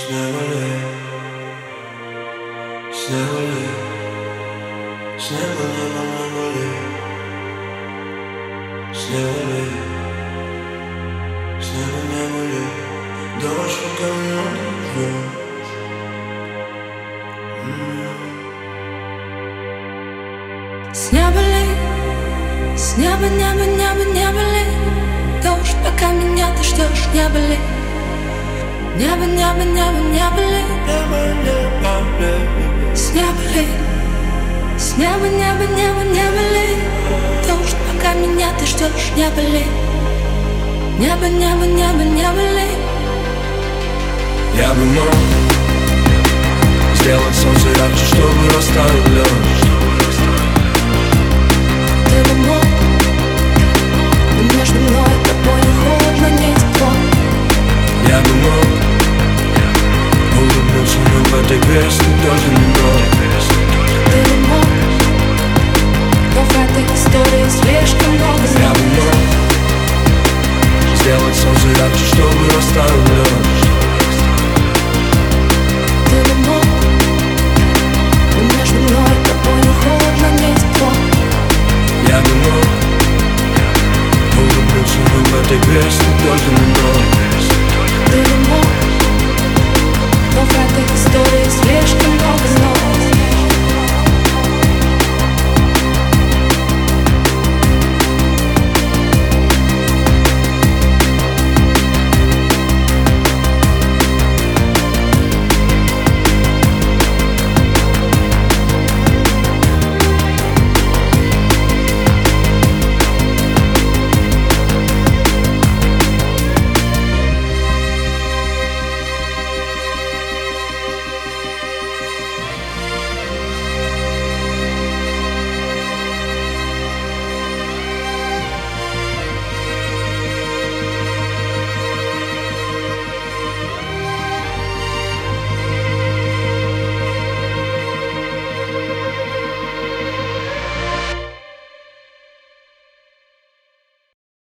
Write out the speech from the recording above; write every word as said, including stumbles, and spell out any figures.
Снегали, снегали, снега неба не были. Снегали, снега не были. Дождь по камням ждешь. С неба ли, с неба, неба, неба, неба ли. Дождь, пока меня ты ждешь, неба ли. Небо, небо, небо, небо ли. Небо, небо ли. С неба ли, с неба, небо, небо, небо ли. Дождь, пока меня ты ждешь, неба ли. Небо, небо, небо, небо ли. Я бы мог сделать солнце ярче, чтобы растаял лед. Ты бы мог, но между мной и тобой не холодно, не тепло. Я бы мог улыбнуться, но в этой песне только не мог. Ты бы мог, но в этой истории слишком много Я знаков. бы мог сделать солнце ярче, чтобы растаял лед.